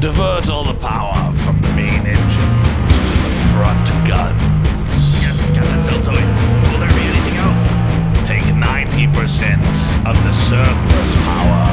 Divert all the power from the main engines to the front guns. Yes, Captain Zeltoy. Will there be anything else? Take 90% of the surplus power